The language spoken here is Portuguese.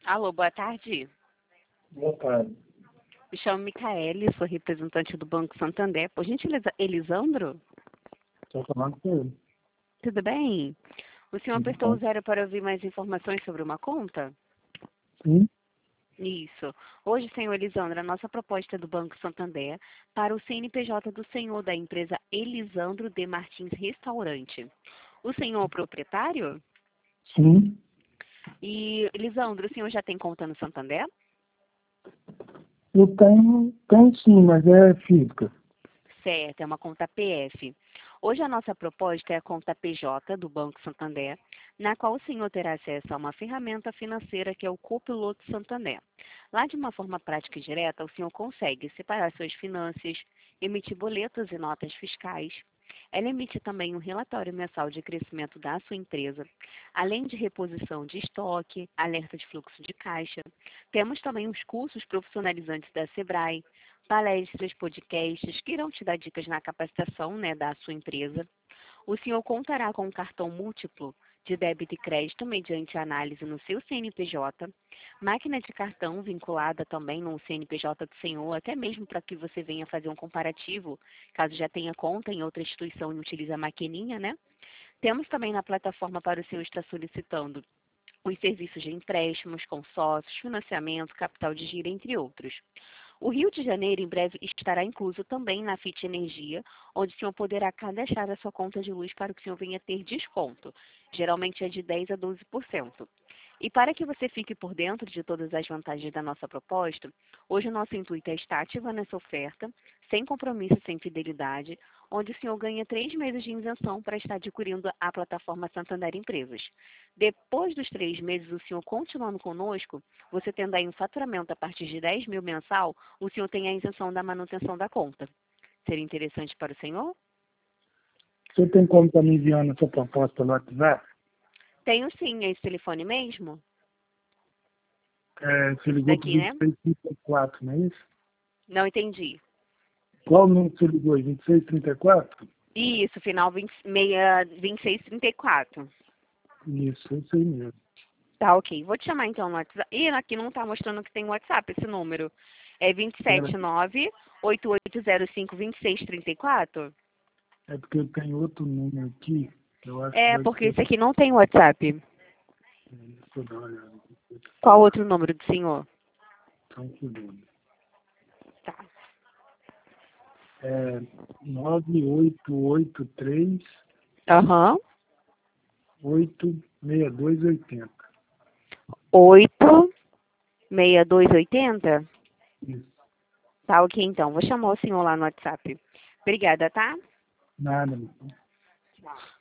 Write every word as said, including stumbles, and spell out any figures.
Alô, boa tarde. Boa tarde. Me chamo Micaele, sou representante do Banco Santander. Por gentileza, Elisandro? Estou falando com ele. Tudo bem? O senhor Tudo apertou o bom? zero para ouvir mais informações sobre uma conta? Sim? Isso. Hoje, senhor Elisandro, a nossa proposta é do Banco Santander para o C N P J do senhor da empresa Elisandro de Martins Restaurante. O senhor é o proprietário? Sim. E, Elisandro, o senhor já tem conta no Santander? Eu tenho, tenho sim, mas é física. Certo, é uma conta P F. Hoje a nossa proposta é a conta P J do Banco Santander, na qual o senhor terá acesso a uma ferramenta financeira que é o Copiloto Santander. Lá, de uma forma prática e direta, o senhor consegue separar suas finanças, emitir boletos e notas fiscais. Ela emite também um relatório mensal de crescimento da sua empresa, além de reposição de estoque, alerta de fluxo de caixa. Temos também os cursos profissionalizantes da Sebrae, palestras, podcasts que irão te dar dicas na capacitação, né, da sua empresa. O senhor contará com um cartão múltiplo de débito e crédito mediante análise no seu C N P J, máquina de cartão vinculada também no C N P J do senhor, até mesmo para que você venha fazer um comparativo, caso já tenha conta em outra instituição e utilize a maquininha, né? Temos também na plataforma para o senhor estar solicitando os serviços de empréstimos, consórcios, financiamento, capital de giro, entre outros. O Rio de Janeiro, em breve, estará incluso também na Fit Energia, onde o senhor poderá cadastrar a sua conta de luz para que o senhor venha ter desconto. Geralmente é de dez por cento a doze por cento. E para que você fique por dentro de todas as vantagens da nossa proposta, hoje o nosso intuito é estar ativando essa oferta, sem compromisso e sem fidelidade, onde o senhor ganha três meses de isenção para estar adquirindo a plataforma Santander Empresas. Depois dos três meses, o senhor continuando conosco, você tendo aí um faturamento a partir de dez mil mensal, o senhor tem a isenção da manutenção da conta. Seria interessante para o senhor? Você tem como estar me enviando essa proposta no WhatsApp? Tenho sim, é esse telefone mesmo? É, você Esse ligou para daqui, né? vinte e seis trinta e quatro, não é isso? Não entendi. Qual número você ligou? vinte e seis trinta e quatro? Isso, final vinte, meia, vinte e seis trinta e quatro. Isso, eu sei mesmo. Tá, ok. Vou te chamar então no WhatsApp. Ih, aqui não tá mostrando que tem WhatsApp esse número. É vinte e sete nove, oito oito zero cinco, dois seis três quatro? É porque eu tenho outro número aqui, eu acho que É, vai porque ser... esse aqui não tem WhatsApp. Deixa eu dar uma olhada. Qual outro número do senhor? Só um segundo. Tá. É nove oito oito três, Aham. oito seis dois oito zero. oito seis dois oito zero? Isso. Tá, ok, então. Vou chamar o senhor lá no WhatsApp. Obrigada, tá? Nada, meu. Tchau.